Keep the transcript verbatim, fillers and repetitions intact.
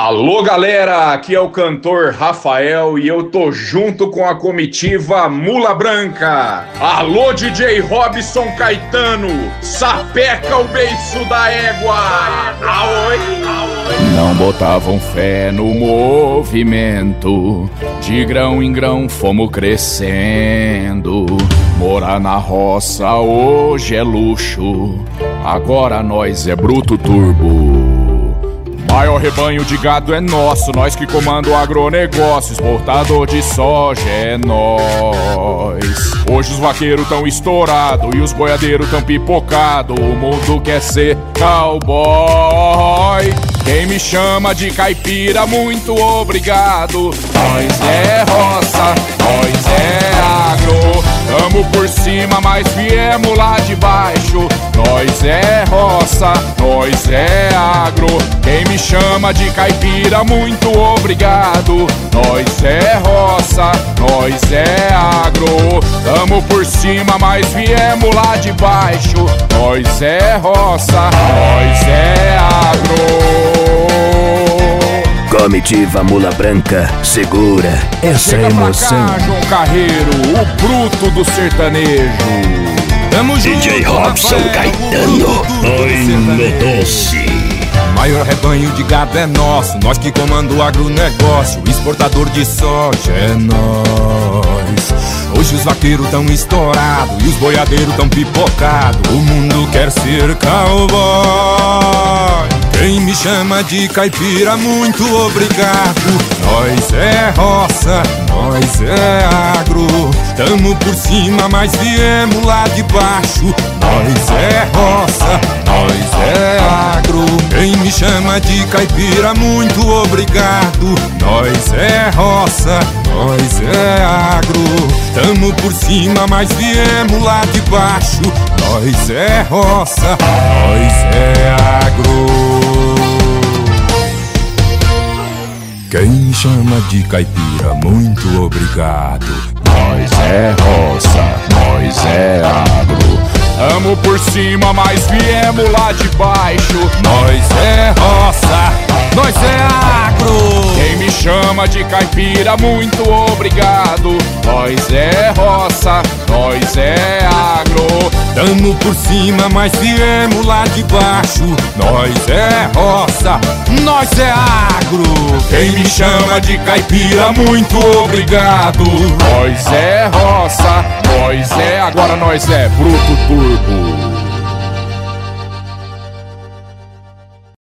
Alô galera, aqui é o cantor Rafael e eu tô junto com a comitiva Mula Branca. Alô D J Robson Caetano, sapeca o beiço da égua. Aoi, aoi. Não botavam fé no movimento, de grão em grão fomos crescendo. Morar na roça hoje é luxo, agora nós é bruto turbo. Maior rebanho de gado é nosso, nós que comanda o agronegócio. Exportador de soja é nós. Hoje os vaqueiros tão estourados e os boiadeiros tão pipocados. O mundo quer ser cowboy. Quem me chama de caipira, muito obrigado. Nós é roça, nós é agro. Tamo por cima, mas viemos lá de baixo. Nós é roça, nós é agro. Quem me chama de caipira, muito obrigado. Nós é roça, nós é agro. Tamo por cima, mas viemos lá de baixo. Nós é roça, nós é agro. Comitiva Mula Branca, segura essa Chega emoção. Pra cá, João Carreiro, o bruto do sertanejo. Tamo D J junto, Robson Rafael, Caetano, oi no doce. Maior rebanho de gado é nosso, nós que comanda o agronegócio. Exportador de soja é nós. Hoje os vaqueiros tão estourados e os boiadeiros tão pipocados. O mundo quer ser cowboy. Quem me chama de caipira, muito obrigado. Nós é roça, nós é agro. Tamo por cima, mas viemos lá de baixo. Nós é roça, nós é agro. Quem me chama de caipira, muito obrigado. Nós é roça, nós é agro. Tamo por cima, mas viemos lá de baixo. Nós é roça, nós é agro. Quem me chama de caipira, muito obrigado. Nós é roça, nós é agro. Tamo por cima, mas viemos lá de baixo. Nós é roça, nós é agro. Quem me chama de caipira, muito obrigado. Nós é roça, nós é agro. Tamo por cima, mas viemos lá de baixo. Nós é roça, nós é agro. Quem me chama de caipira, muito obrigado. Nós é roça, nós é, agora nós é bruto turbo.